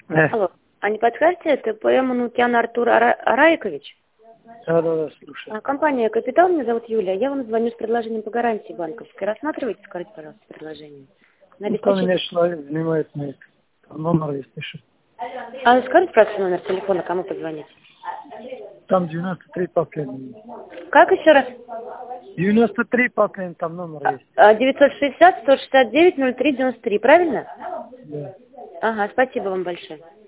Алло. А не подскажете, это по Манукян Артур Араикович? Да, слушай. Компания «Капитал», меня зовут Юлия. Я вам звоню с предложением по гарантии банковской. Рассматривайте, скажите, пожалуйста, предложение. Там меня человек занимает на это. Там номер есть, пиши. А скажите, пожалуйста, номер телефона, кому позвонить? Там 93 последний. Как еще раз? 93 последний, там номер есть. 960-169-03-93, правильно? Да. Ага, спасибо вам большое.